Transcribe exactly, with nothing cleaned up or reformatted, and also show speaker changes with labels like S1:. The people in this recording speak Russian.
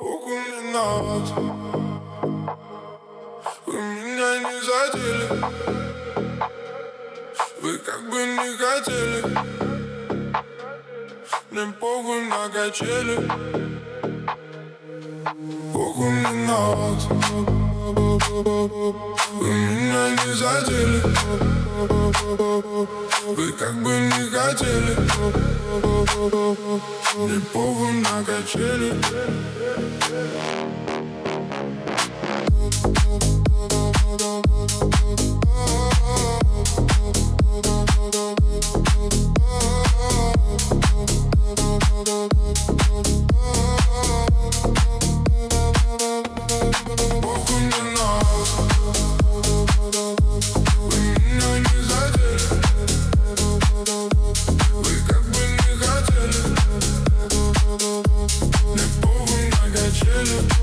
S1: Похуй мне на вас. Вы меня не задели. Вы как бы не хотели. Мне похуй на качели. Похуй мне на вас. Вы меня не задели. Вы как бы не хотели. Мне похуй на качели. Chillin'.